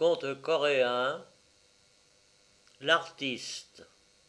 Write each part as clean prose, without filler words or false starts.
Conte coréen, l'artiste.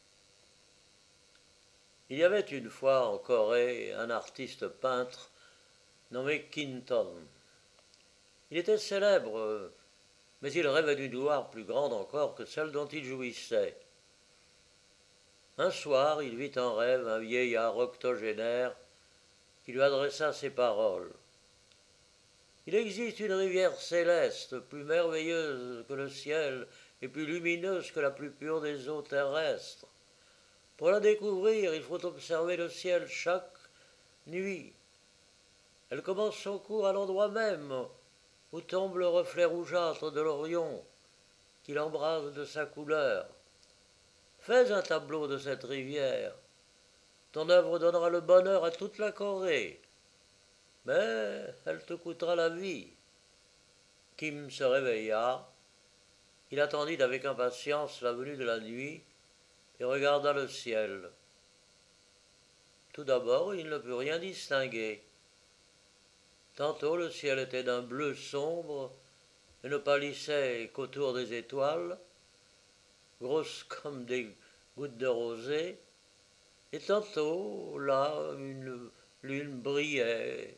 Il y avait une fois en Corée un artiste peintre nommé Kinton. Il était célèbre, mais il rêvait d'une gloire plus grande encore que celle dont il jouissait. Un soir, il vit en rêve un vieillard octogénaire qui lui adressa ces paroles. Il existe une rivière céleste, plus merveilleuse que le ciel et plus lumineuse que la plus pure des eaux terrestres. Pour la découvrir, il faut observer le ciel chaque nuit. Elle commence son cours à l'endroit même où tombe le reflet rougeâtre de l'Orion, qui l'embrase de sa couleur. Fais un tableau de cette rivière. Ton œuvre donnera le bonheur à toute la Corée. Mais elle te coûtera la vie. Kim se réveilla. Il attendit avec impatience la venue de la nuit et regarda le ciel. Tout d'abord, il ne put rien distinguer. Tantôt le ciel était d'un bleu sombre et ne pâlissait qu'autour des étoiles, grosses comme des gouttes de rosée, et tantôt, là, une lune brillait,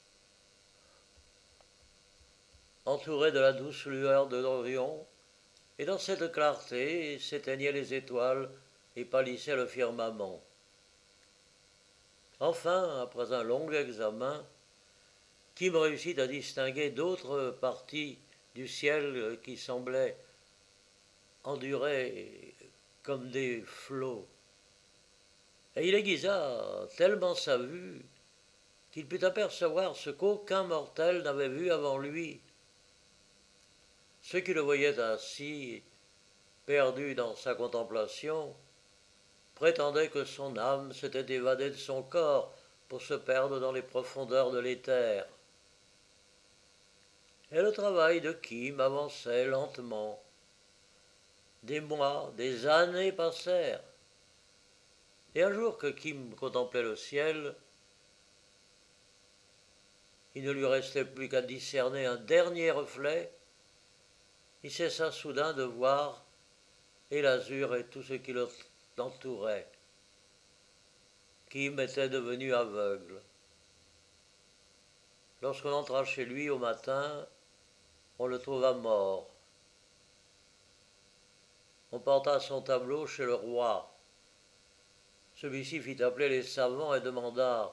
entourée de la douce lueur de l'Orion, et dans cette clarté s'éteignaient les étoiles et pâlissait le firmament. Enfin, après un long examen, Kim réussit à distinguer d'autres parties du ciel qui semblaient endurer comme des flots. Et il aiguisa tellement sa vue qu'il put apercevoir ce qu'aucun mortel n'avait vu avant lui. Ceux qui le voyaient assis, perdu dans sa contemplation, prétendaient que son âme s'était évadée de son corps pour se perdre dans les profondeurs de l'éther. Et le travail de Kim avançait lentement. Des mois, des années passèrent. Et un jour que Kim contemplait le ciel, il ne lui restait plus qu'à discerner un dernier reflet. Il cessa soudain de voir et l'azur et tout ce qui l'entourait. Kim était devenu aveugle. Lorsqu'on entra chez lui au matin, on le trouva mort. On porta son tableau chez le roi. Celui-ci fit appeler les savants et demanda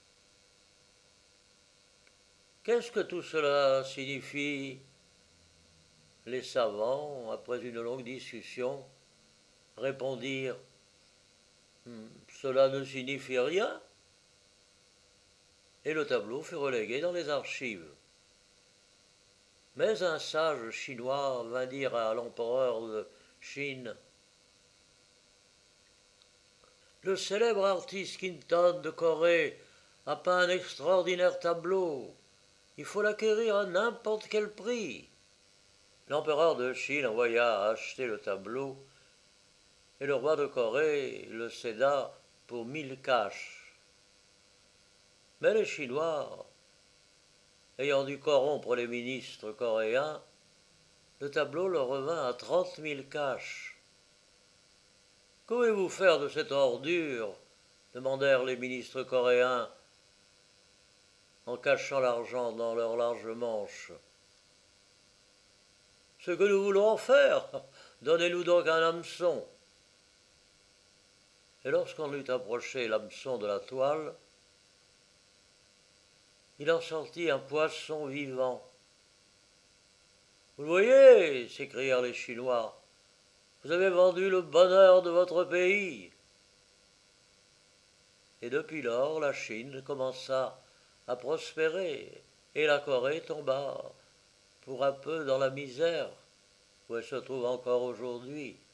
« Qu'est-ce que tout cela signifie ?» Les savants, après une longue discussion, répondirent « Cela ne signifie rien » et le tableau fut relégué dans les archives. Mais un sage chinois vint dire à l'empereur de Chine « Le célèbre artiste Kinton de Corée a peint un extraordinaire tableau. Il faut l'acquérir à n'importe quel prix. » L'empereur de Chine envoya acheter le tableau et le roi de Corée le céda pour 1000 cash. Mais les Chinois, ayant dû corrompre les ministres coréens, le tableau leur revint à 30 000 cash. « Qu'allez-vous faire de cette ordure ?» demandèrent les ministres coréens en cachant l'argent dans leurs larges manches. « Ce que nous voulons en faire, donnez-nous donc un hameçon. » Et lorsqu'on eut approché l'hameçon de la toile, il en sortit un poisson vivant. « Vous le voyez » s'écrièrent les Chinois, « vous avez vendu le bonheur de votre pays. » Et depuis lors, la Chine commença à prospérer et la Corée tomba pour un peu dans la misère où elle se trouve encore aujourd'hui.